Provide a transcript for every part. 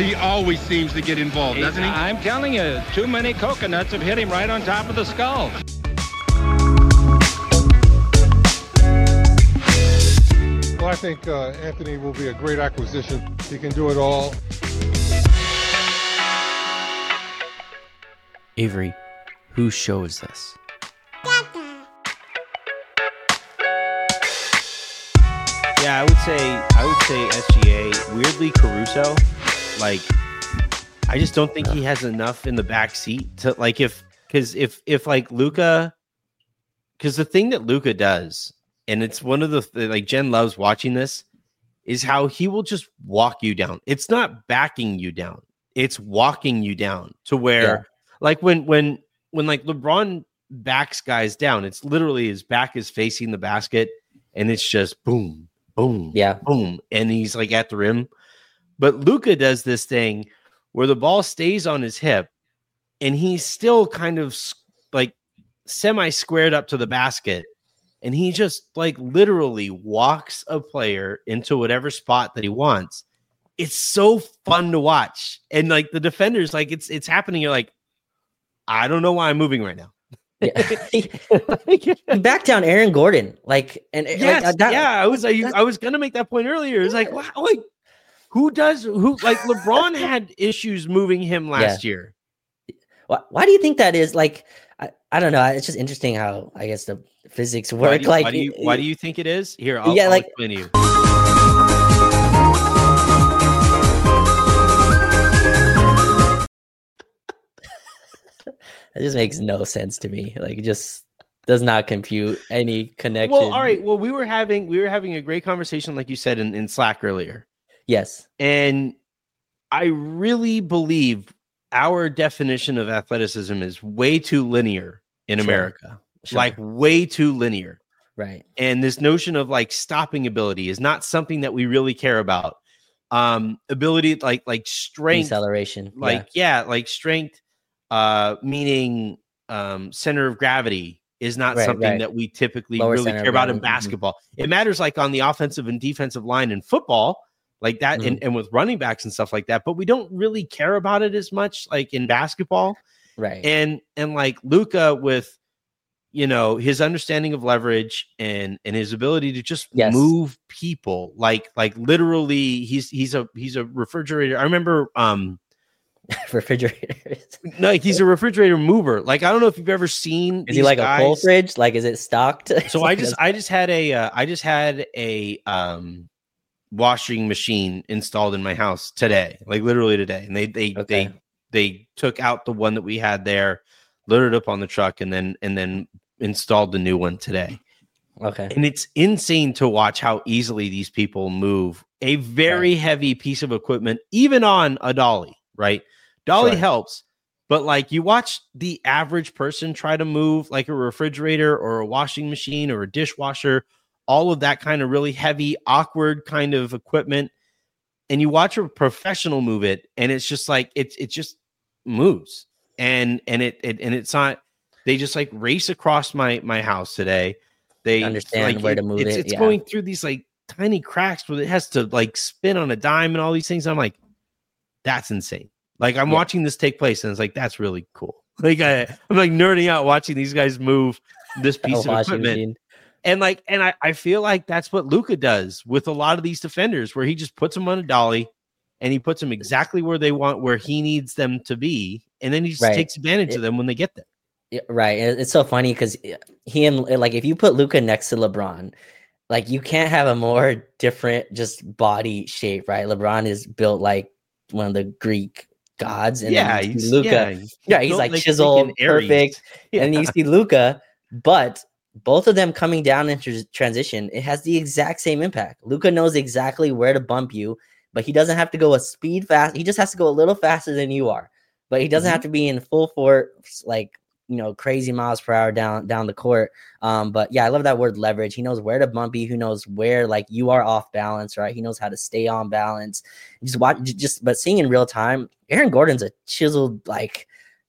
He always seems to get involved, doesn't he? I'm telling you, too many coconuts have hit him right on top of the skull. Well, I think Anthony will be a great acquisition. He can do it all. Avery, whose show is this? Yeah, I would say SGA. Weirdly, Caruso. Like, I just don't think he has enough in the back seat to like if like Luka, because the thing that Luka does, and it's one of the like Jen loves watching this, is how he will just walk you down. It's not backing you down; it's walking you down to where, like when like LeBron backs guys down, it's literally his back is facing the basket, and it's just boom. Boom, boom, and he's like at the rim. But Luka does this thing where the ball stays on his hip, and he's still kind of like semi-squared up to the basket, and he just like literally walks a player into whatever spot that he wants. It's so fun to watch, and like the defenders, like it's happening. You're like, I don't know why I'm moving right now. He backed down Aaron Gordon, like, and yes, I was gonna make that point earlier. It's like, wow, like who like LeBron had issues moving him last year. Why do you think that is? Like, I don't know. It's just interesting how I guess the physics work. Why do you think it is? Here, I'll explain to you. It just makes no sense to me. Like, it just does not compute any connection. Well, all right. Well, we were having a great conversation, like you said, in Slack earlier. Yes. And I really believe our definition of athleticism is way too linear in America. Sure. Like way too linear. Right. And this notion of like stopping ability is not something that we really care about. Ability like strength, acceleration. Like strength. Meaning center of gravity is not something that we typically really care about in basketball. Mm-hmm. It matters like on the offensive and defensive line in football, like that, and with running backs and stuff like that. But we don't really care about it as much like in basketball. Right. And like Luka with, you know, his understanding of leverage and his ability to just move people, like literally he's a refrigerator. I remember, refrigerators. No, he's a refrigerator mover. Like, I don't know if you've ever seen. Is he like guys. A full fridge? Like, is it stocked? So I just had a washing machine installed in my house today, like literally today. And they took out the one that we had there, loaded it up on the truck, and then installed the new one today. Okay. And it's insane to watch how easily these people move a very heavy piece of equipment, even on a dolly, right? Dolly helps, but like you watch the average person try to move like a refrigerator or a washing machine or a dishwasher, all of that kind of really heavy, awkward kind of equipment. And you watch a professional move it, and it's just like, it just moves. And it's not, they just like race across my house today. They understand like, where to move it. It's going through these like tiny cracks where it has to like spin on a dime and all these things. I'm like, that's insane. Like I'm watching this take place, and it's like, that's really cool. Like I'm like nerding out watching these guys move this piece of equipment. Machine. And I feel like that's what Luka does with a lot of these defenders, where he just puts them on a dolly and he puts them exactly where they want, where he needs them to be. And then he just takes advantage of them when they get there. Right. It's so funny because he and like, if you put Luka next to LeBron, like you can't have a more different just body shape, right? LeBron is built like one of the Greek gods, and he's Luka. He's like chiseled, perfect. And you see Luka, but both of them coming down into transition, it has the exact same impact. Luka knows exactly where to bump you, but he doesn't have to go a speed fast. He just has to go a little faster than you are, but he doesn't have to be in full force, like, you know, crazy miles per hour down the court. But yeah, I love that word leverage. He knows where to bump you. He knows where like you are off balance, right? He knows how to stay on balance. But seeing in real time, Aaron Gordon's a chiseled, like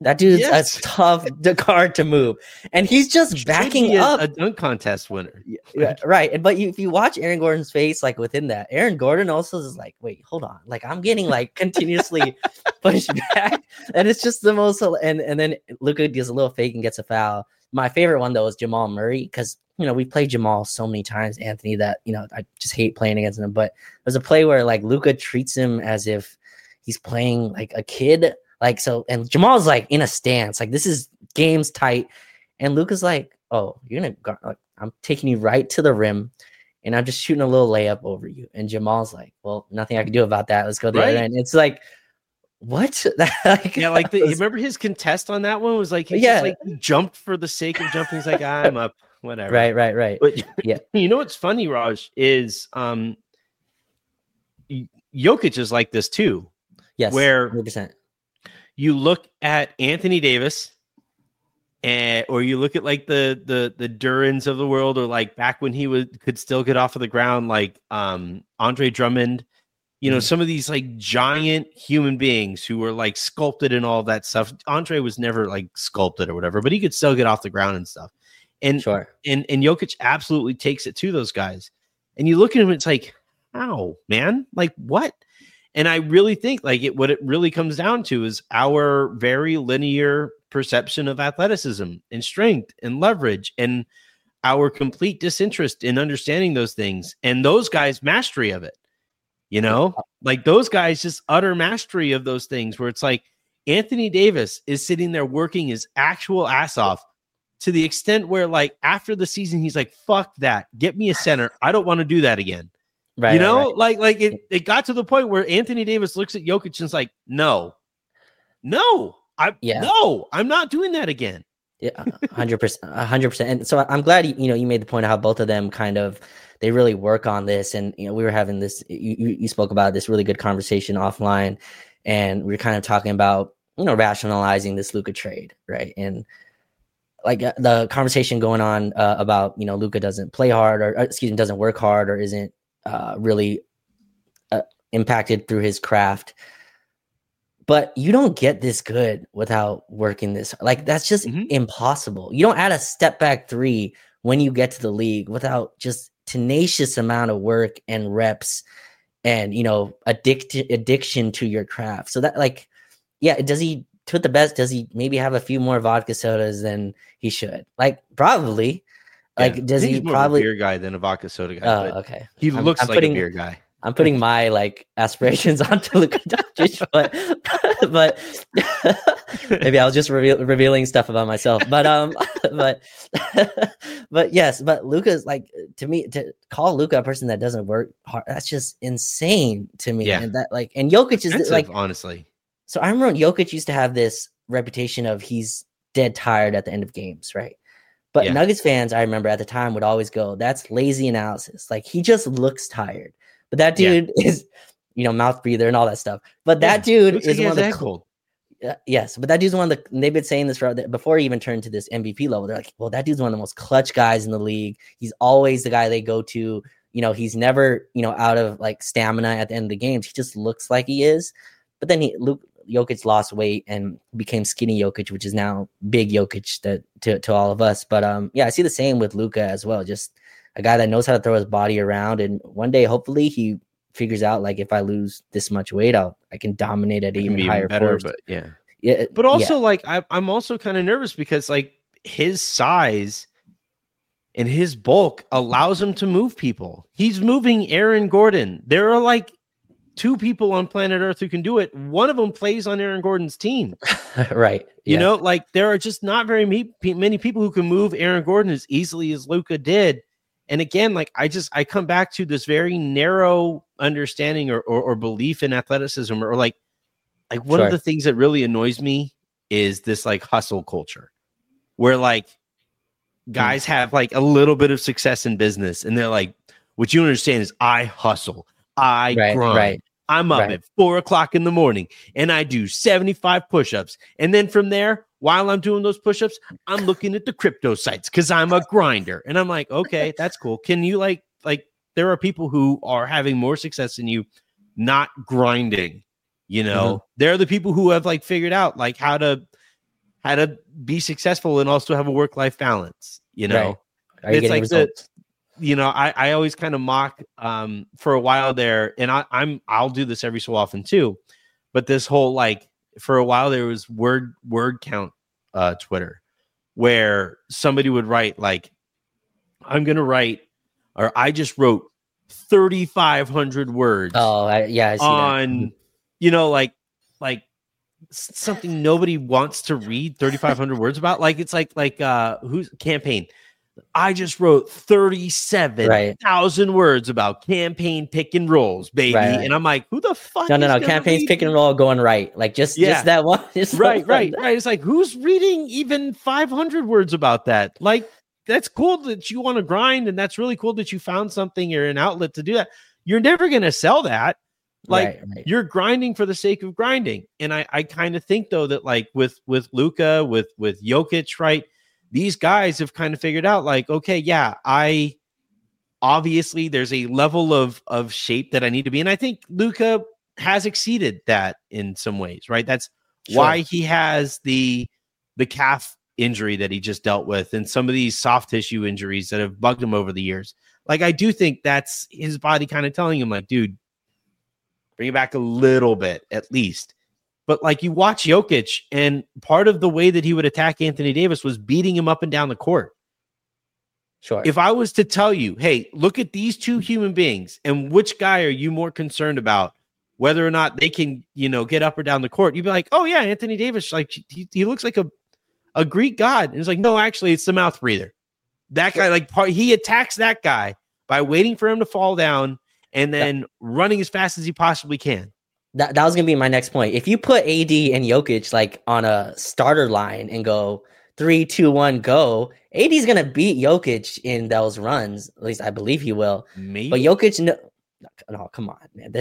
That dude's a tough card to move, and he's just backing up. A dunk contest winner, right? But if you watch Aaron Gordon's face, like within that, Aaron Gordon also is like, "Wait, hold on! Like I'm getting like continuously pushed back," and it's just the most. And then Luka does a little fake and gets a foul. My favorite one though is Jamal Murray because we played Jamal so many times, Anthony, that I just hate playing against him. But there's a play where like Luka treats him as if he's playing like a kid. Like, so, and Jamal's like in a stance, like this is game's tight. And Luka's like, oh, I'm taking you right to the rim and I'm just shooting a little layup over you. And Jamal's like, well, nothing I can do about that. Let's go the other end. It's like, what? You remember his contest on that one was like, he jumped for the sake of jumping. He's like, I'm up, whatever. Right. But yeah, what's funny, Raj, is Jokic is like this too. Yes, where 100%. You look at Anthony Davis, or you look at like the Durans of the world, or like back when he could still get off of the ground, like Andre Drummond. Some of these like giant human beings who were like sculpted and all that stuff. Andre was never like sculpted or whatever, but he could still get off the ground and stuff. And sure. And Jokic absolutely takes it to those guys. And you look at him, it's like, how, man? Like what? And I really think like what it really comes down to is our very linear perception of athleticism and strength and leverage and our complete disinterest in understanding those things. And those guys' mastery of it, like those guys just utter mastery of those things where it's like Anthony Davis is sitting there working his actual ass off to the extent where like after the season, he's like, fuck that. Get me a center. I don't want to do that again. Right. Like it got to the point where Anthony Davis looks at Jokic and is like, no, I'm not doing that again. Yeah, 100%. And so I'm glad, you made the point of how both of them they really work on this. And, we were having this, you spoke about this really good conversation offline, and we were kind of talking about, rationalizing this Luka trade. Right. And like the conversation going on about, Luka doesn't play hard doesn't work hard or isn't really impacted through his craft. But you don't get this good without working this. Like that's just impossible. You don't add a step back three when you get to the league without just tenacious amount of work and reps and, addiction to your craft. So that does he to the best? Does he maybe have a few more vodka sodas than he should? Like probably. Like does he probably a beer guy than a vodka soda guy? Oh, okay. He looks like a beer guy. I'm putting my like aspirations onto Luka Doncic, but maybe I was just revealing stuff about myself. But but yes, but Luka's like, to me, to call Luka a person that doesn't work hard, that's just insane to me. Yeah. And that and Jokic is like, honestly. So I remember Jokic used to have this reputation of he's dead tired at the end of games, right? But Nuggets fans, I remember at the time would always go, that's lazy analysis. Like he just looks tired. But that dude is, mouth breather and all that stuff. But that dude is one of the cool. Yes, but that dude's one of the. They've been saying this before he even turned to this MVP level. They're like, well, that dude's one of the most clutch guys in the league. He's always the guy they go to. He's never, out of like stamina at the end of the games. He just looks like he is. But then Jokic lost weight and became skinny Jokic, which is now big Jokic to all of us. But I see the same with Luka as well. Just a guy that knows how to throw his body around, and one day hopefully he figures out like if I lose this much weight, I can dominate at even higher better. force. But but also like I'm also kind of nervous because like his size and his bulk allows him to move people. He's moving Aaron Gordon. There are like 2 people on planet Earth who can do it. One of them plays on Aaron Gordon's team. Right. Like there are just not very many people who can move Aaron Gordon as easily as Luka did. And again, like I come back to this very narrow understanding or belief in athleticism, or like one of the things that really annoys me is this like hustle culture where like guys have like a little bit of success in business and they're like, what you understand is I hustle, I grind. Right. I'm up at 4:00 in the morning and I do 75 push-ups. And then from there, while I'm doing those push-ups, I'm looking at the crypto sites because I'm a grinder. And I'm like, okay, that's cool. Can you like there are people who are having more success than you not grinding, They're the people who have like figured out like how to how to be successful and also have a work-life balance. You know, right. Are you it's like results? I always kind of mock for a while there, and I'll do this every so often too. But this whole like for a while there was word count Twitter where somebody would write like, I'm gonna write, or I just wrote 3,500 words. Oh, I see on that. Like something nobody wants to read 3,500 words about. Like it's like who's campaign. I just wrote 37,000 words about campaign pick and rolls, baby. Right. And I'm like, who the fuck? No. Campaigns pick and roll going right. Like just that one. Right. It's like, who's reading even 500 words about that? Like, that's cool that you want to grind. And that's really cool that you found something or an outlet to do that. You're never going to sell that. Like you're grinding for the sake of grinding. And I kind of think though, that like with Luka, with Jokic, right? These guys have kind of figured out like, okay, yeah, obviously there's a level of shape that I need to be in. I think Luka has exceeded that in some ways, right? That's why he has the calf injury that he just dealt with and some of these soft tissue injuries that have bugged him over the years. Like, I do think that's his body kind of telling him like, dude, bring it back a little bit at least. But like you watch Jokic, and part of the way that he would attack Anthony Davis was beating him up and down the court. Sure. If I was to tell you, hey, look at these two human beings, and which guy are you more concerned about, whether or not they can, get up or down the court, you'd be like, oh yeah, Anthony Davis, like he looks like a Greek god. And it's like, no, actually, it's the mouth breather. That guy, he attacks that guy by waiting for him to fall down and then running as fast as he possibly can. That was going to be my next point. If you put AD and Jokic like on a starter line and go 3, 2, 1, go, AD's going to beat Jokic in those runs. At least I believe he will. Maybe. But Jokic, no, come on, man.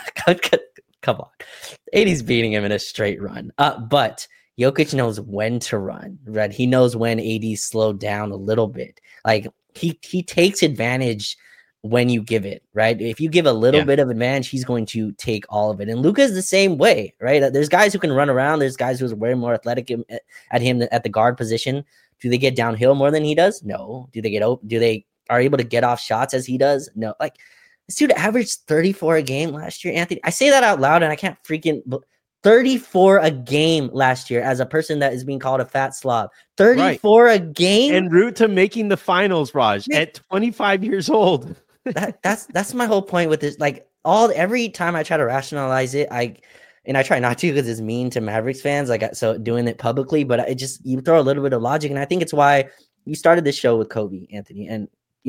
Come on. AD's beating him in a straight run. But Jokic knows when to run, right? He knows when AD slowed down a little bit. Like he takes advantage when you give it, right? If you give a little bit of advantage, he's going to take all of it. And Luka is the same way, right? There's guys who can run around. There's guys who's way more athletic at him at the guard position. Do they get downhill more than he does? No. Do they get open? Do they are able to get off shots as he does? No. Like this dude averaged 34 a game last year, Anthony. I say that out loud and I can't freaking 34 a game last year as a person that is being called a fat slob. 34 a game. En route to making the finals, Raj, at 25 years old. That's my whole point with this. Like every time I try to rationalize it, I try not to because it's mean to Mavericks fans. So doing it publicly, but you throw a little bit of logic, and I think it's why you started this show with Kobe, Anthony. And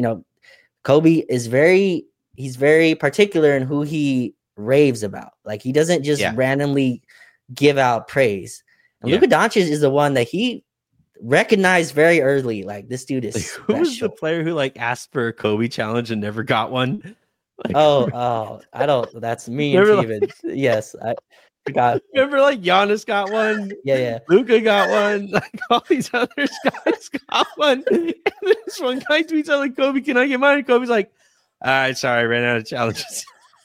Kobe is he's very particular in who he raves about. Like he doesn't just randomly give out praise. And Luka Doncic is the one that he recognized very early. Like this dude is who was the player who asked for a Kobe challenge and never got one? I don't. That's me and Steven. Yes, I forgot. Remember, Giannis got one. Yeah. Luka got one. All these other guys got one. And this one guy tweets out Kobe, can I get mine? And Kobe's like, all right, sorry, I ran out of challenges.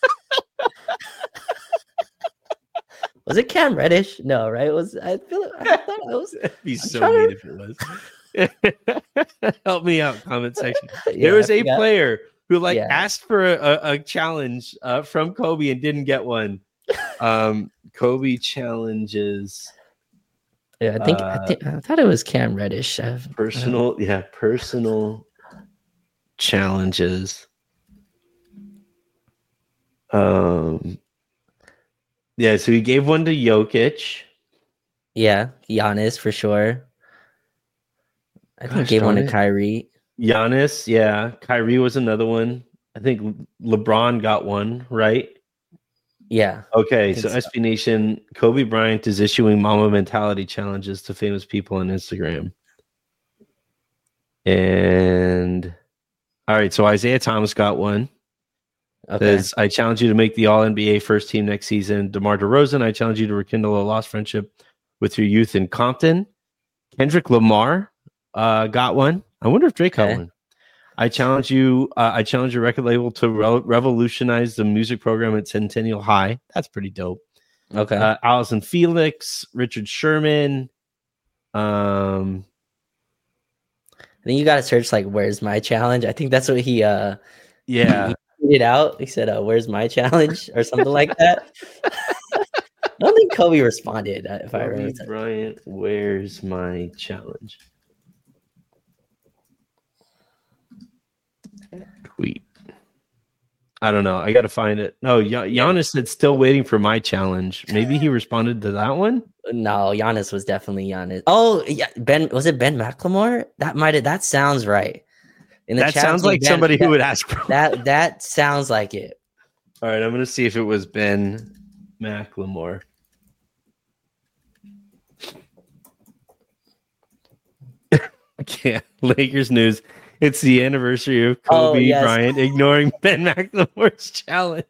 Was it Cam Reddish? No, right? I thought it was. It'd be so neat if it was. Help me out, comment section. There was a player who asked for a challenge from Kobe and didn't get one. Kobe challenges. Yeah, I thought it was Cam Reddish. Personal challenges. Yeah, so he gave one to Jokic. Yeah, Giannis for sure. I think he gave one to Kyrie. Giannis, yeah. Kyrie was another one. I think LeBron got one, right? Yeah. Okay, so SB Nation, Kobe Bryant is issuing Mamba Mentality challenges to famous people on Instagram. And all right, so Isaiah Thomas got one. Okay. Says, I challenge you to make the All-NBA first team next season. DeMar DeRozan, I challenge you to rekindle a lost friendship with your youth in Compton. Kendrick Lamar got one. I wonder if Drake got one. I challenge your record label to revolutionize the music program at Centennial High. That's pretty dope. Okay. Allison Felix, Richard Sherman, I think you gotta search like "Where's my challenge?" I think that's what he yeah he tweeted out. He said, "Where's my challenge?" or something like that. I don't think Kobe responded. If I remember, Bryant, where's my challenge? Tweet. I don't know. I got to find it. No, Giannis said still waiting for my challenge. Maybe he responded to that one. No, Giannis was definitely Giannis. Oh, yeah, was it Ben McLemore? That sounds right. In the that sounds like somebody who would ask for that sounds like it. All right, I'm gonna see if it was Ben McLemore. Yeah, Lakers news. It's the anniversary of Kobe Bryant ignoring Ben McLemore's challenge.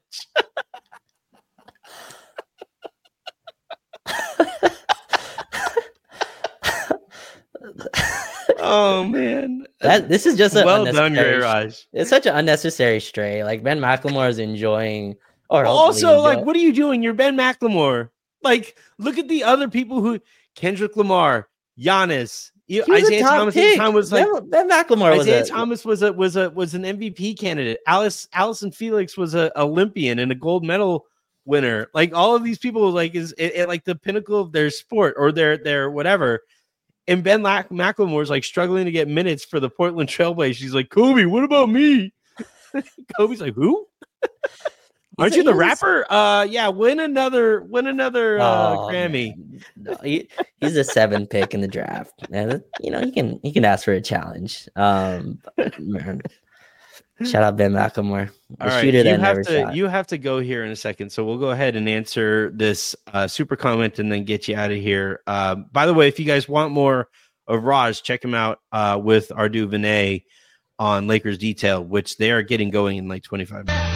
Oh man, this is just well done, Raj. It's such an unnecessary stray. Like Ben McLemore is enjoying, or also like, what are you doing? You're Ben McLemore. Like, look at the other people who Kendrick Lamar, Giannis. Isaiah Thomas at the time was like Ben McLemore. Isaiah Thomas was an MVP candidate. Allison Felix was an Olympian and a gold medal winner. Like all of these people, like is like the pinnacle of their sport or their whatever. And Ben McLemore is like struggling to get minutes for the Portland Trailblazers. He's like, Kobe, what about me? Kobe's like, who? Aren't you the rapper? Yeah, win another Grammy. No, he's a 7 pick in the draft. And you can ask for a challenge. Man. Shout out Ben McLemore. All right, you have to go here in a second. So we'll go ahead and answer this super comment and then get you out of here. By the way, if you guys want more of Raj, check him out with Ardu Vinay on Lakers Detail, which they are getting going in like 25 minutes.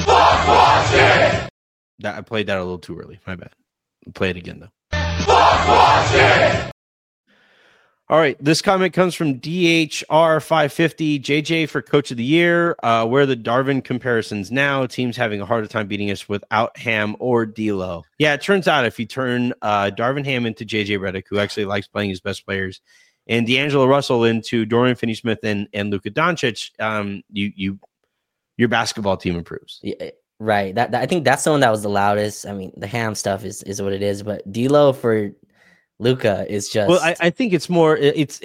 I played that a little too early. My bad. I'll play it again, though. All right. This comment comes from DHR550. JJ for Coach of the Year. Where are the Darvin comparisons now? Teams having a harder time beating us without Ham or D'Lo. Yeah, it turns out if you turn Darvin Ham into JJ Redick, who actually likes playing his best players, and D'Angelo Russell into Dorian Finney-Smith and Luka Doncic, your basketball team improves. Yeah, right. That I think that's the one that was the loudest. I mean, the Ham stuff is what it is, but D'Lo for Luka is just. Well, I think it's more. It's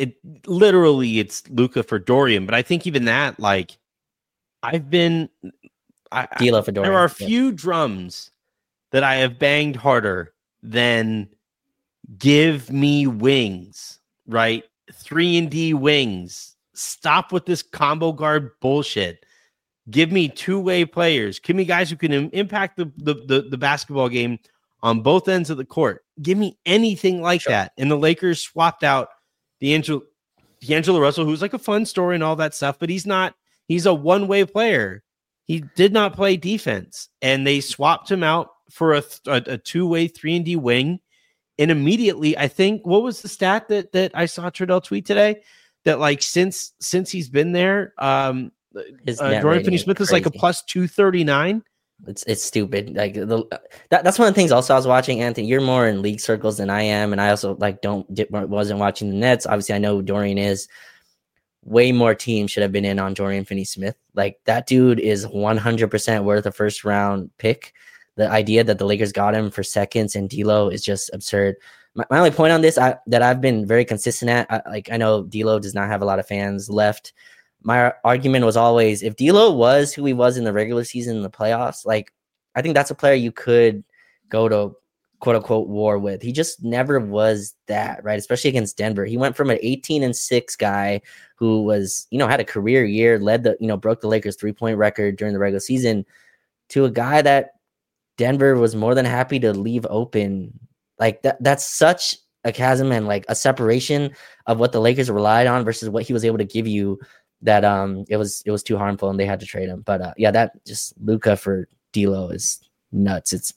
Luka for Dorian, but I think even that, like, D'Lo for Dorian. There are a few drums that I have banged harder than "Give me wings," right? 3-and-D wings. Stop with this combo guard bullshit. Give me two-way players. Give me guys who can impact the basketball game on both ends of the court. Give me anything like that. And the Lakers swapped out D'Angelo Russell, who's like a fun story and all that stuff, but he's a one-way player. He did not play defense. And they swapped him out for a two-way 3-and-D wing. And immediately, I think, what was the stat that I saw Trudell tweet today? That like since he's been there, Dorian Finney-Smith is like a plus 239. It's stupid. Like that's one of the things. Also, I was watching, Anthony. You're more in league circles than I am, and I also wasn't watching the Nets. Obviously, I know who Dorian is. Way more teams should have been in on Dorian Finney-Smith. Like that dude is 100% worth a first round pick. The idea that the Lakers got him for seconds and D'Lo is just absurd. My only point on this that I've been very consistent at, I know D'Lo does not have a lot of fans left. My argument was always, if D'Lo was who he was in the regular season in the playoffs, like I think that's a player you could go to quote unquote war with. He just never was that, right? Especially against Denver. He went from an 18-6 guy who was, had a career year, broke the Lakers 3-point record during the regular season, to a guy that Denver was more than happy to leave open. Like that's such a chasm and like a separation of what the Lakers relied on versus what he was able to give you, that it was too harmful and they had to trade him. But that just Luka for D'Lo is nuts.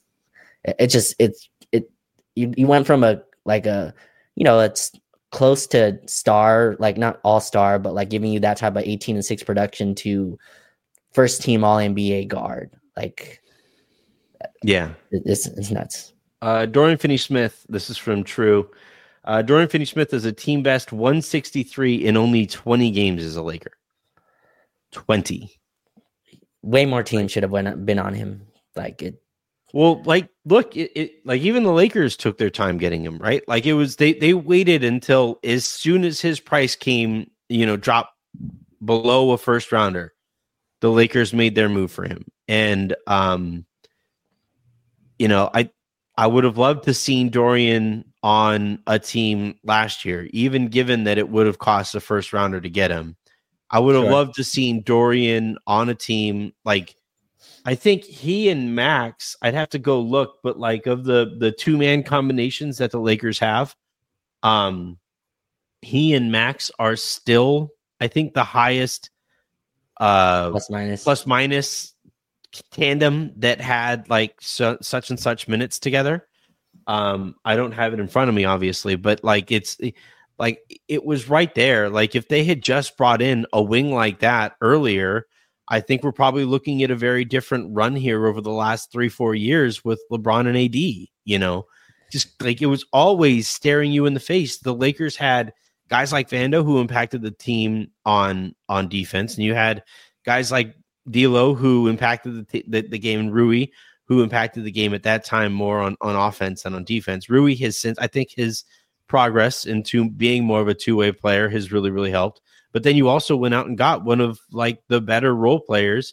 You went from it's close to star, like not all star, but like giving you that type of 18-6 production to first team all NBA guard. Like, yeah, it's nuts. Dorian Finney-Smith, this is from True. Dorian Finney-Smith is a team best 163 in only 20 games as a Laker. 20. Way more teams should have been on him. Well, look, like even the Lakers took their time getting him, right? Like it was they waited until as soon as his price came, dropped below a first rounder, the Lakers made their move for him. And I would have loved to seen Dorian on a team last year, even given that it would have cost a first rounder to get him. I would have loved to seen Dorian on a team like. I think he and Max, I'd have to go look, but like of the two-man combinations that the Lakers have, he and Max are still, I think, the highest plus minus tandem that had like such and such minutes together. I don't have it in front of me, obviously, but like it was right there. Like if they had just brought in a wing like that earlier, I think we're probably looking at a very different run here over the last 3-4 years with LeBron and AD, just like it was always staring you in the face. The Lakers had guys like Vando who impacted the team on defense. And you had guys like D'Lo who impacted the game, and Rui who impacted the game at that time more on offense than on defense. Rui has since, I think his progress into being more of a two-way player has really, really helped. But then you also went out and got one of like the better role players,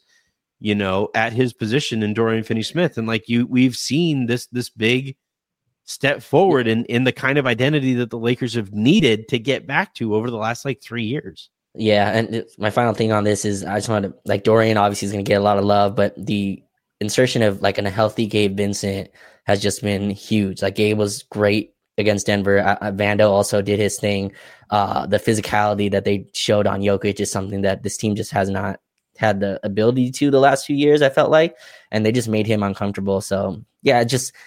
at his position in Dorian Finney-Smith. And like we've seen this big step forward in the kind of identity that the Lakers have needed to get back to over the last like 3 years. Yeah. And my final thing on this is I just want to like Dorian obviously is going to get a lot of love, but the insertion of like a healthy Gabe Vincent has just been huge. Like Gabe was great against Denver. Vando also did his thing. The physicality that they showed on Jokic is something that this team just has not had the ability to the last few years, I felt like, and they just made him uncomfortable. So yeah,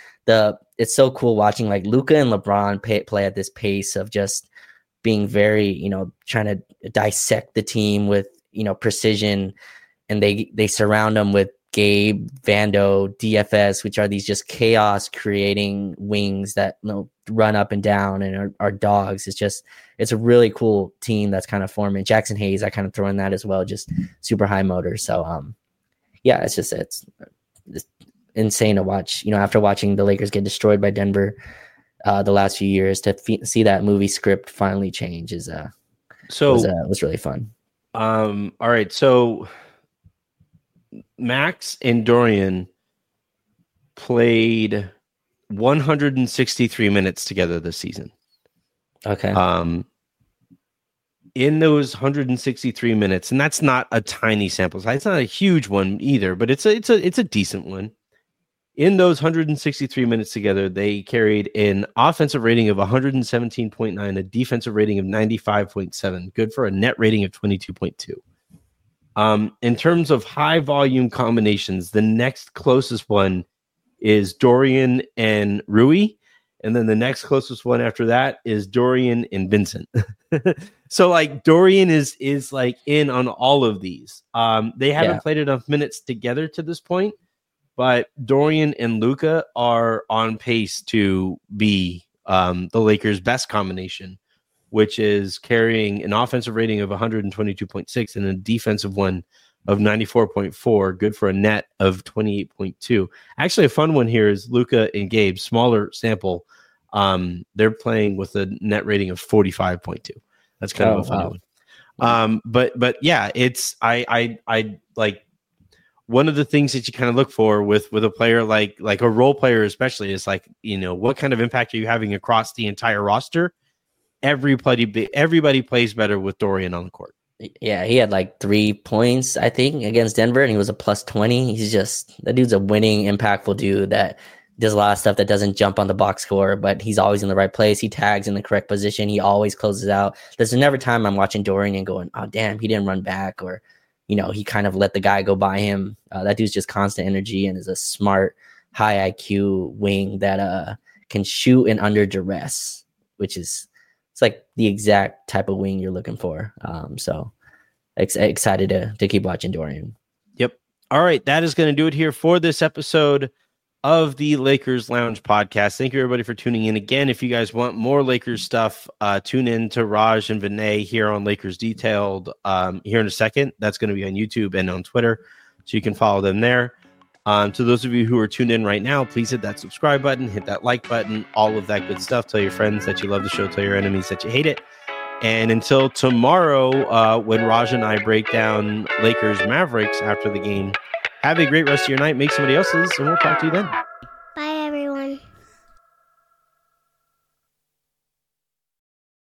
it's so cool watching like Luka and LeBron play at this pace of just being very, trying to dissect the team with, precision, and they surround them with Gabe, Vando, DFS, which are these just chaos creating wings that run up and down and are dogs. It's a really cool team that's kind of forming. Jackson Hayes, I kind of throw in that as well, just super high motor. So yeah, it's insane to watch. After watching the Lakers get destroyed by Denver the last few years, to see that movie script finally change was really fun. All right, so Max and Dorian played 163 minutes together this season. Okay. In those 163 minutes, and that's not a tiny sample size. It's not a huge one either, but it's a decent one. In those 163 minutes together, they carried an offensive rating of 117.9, a defensive rating of 95.7, good for a net rating of 22.2. In terms of high volume combinations, the next closest one is Dorian and Rui. And then the next closest one after that is Dorian and Vincent. So like Dorian is like in on all of these. They haven't played enough minutes together to this point, but Dorian and Luka are on pace to be the Lakers' best combination, which is carrying an offensive rating of 122.6 and a defensive one of 94.4, good for a net of 28.2. Actually, a fun one here is Luka and Gabe, smaller sample. They're playing with a net rating of 45.2. That's kind of a funny one. But yeah, it's I like one of the things that you kind of look for with a player like a role player, especially, is like, what kind of impact are you having across the entire roster? Everybody plays better with Dorian on the court. Yeah, he had like 3 points, I think, against Denver, and he was a plus 20. That dude's a winning, impactful dude that does a lot of stuff that doesn't jump on the box score, but he's always in the right place. He tags in the correct position. He always closes out. There's never time I'm watching Dorian and going, oh, damn, he didn't run back, or, he kind of let the guy go by him. That dude's just constant energy and is a smart, high IQ wing that can shoot and under duress, which is, it's like the exact type of wing you're looking for. So excited to keep watching Dorian. Yep. All right. That is going to do it here for this episode of the Lakers Lounge podcast. Thank you, everybody, for tuning in again. If you guys want more Lakers stuff, tune in to Raj and Vinay here on Lakers Detailed here in a second. That's going to be on YouTube and on Twitter, so you can follow them there. To those of you who are tuned in right now, please hit that subscribe button, hit that like button, all of that good stuff. Tell your friends that you love the show. Tell your enemies that you hate it. And until tomorrow, when Raj and I break down Lakers Mavericks after the game, have a great rest of your night. Make somebody else's, and we'll talk to you then.